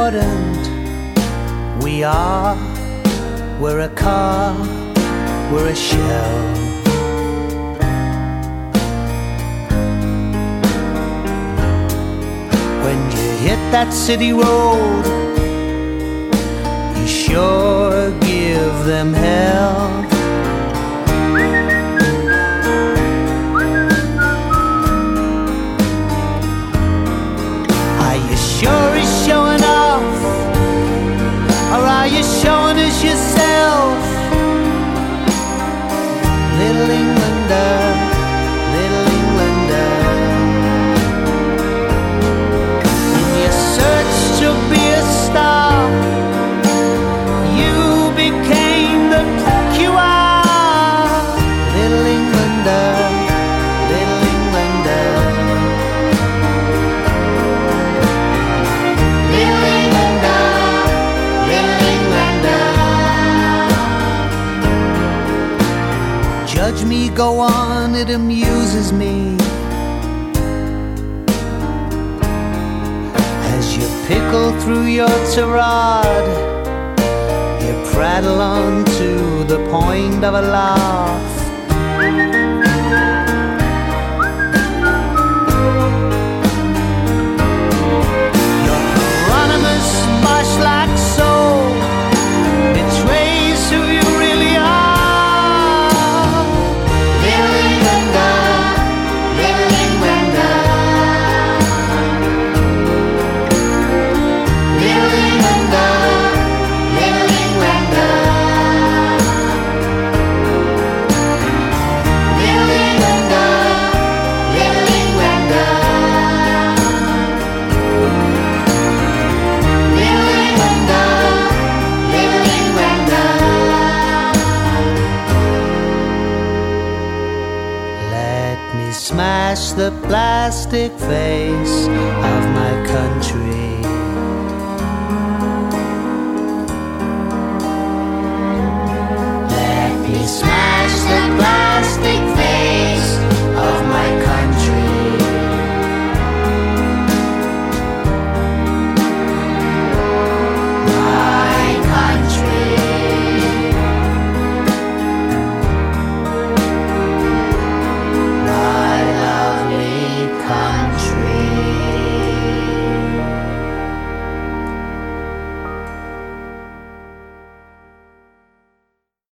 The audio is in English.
important we are. We're a car, we're a shell. When you hit that city road, you sure give them hell. Are you sure he's showing off, or are you showing us yourself? Little Englander, little Englander, in your search to be a star, you became the cook you are. Little Englander, little Englander, little Englander, little Englander. Judge me, go on, it amuses me as you pickle through your tirade. You prattle on to the point of a laugh. Your Hieronymus Bosch-like soul betrays who you really are. Little Englander, little Englander, little Englander, little Englander, little Englander, little Englander, little Englander, little Englander. Let me smash the plastic face of my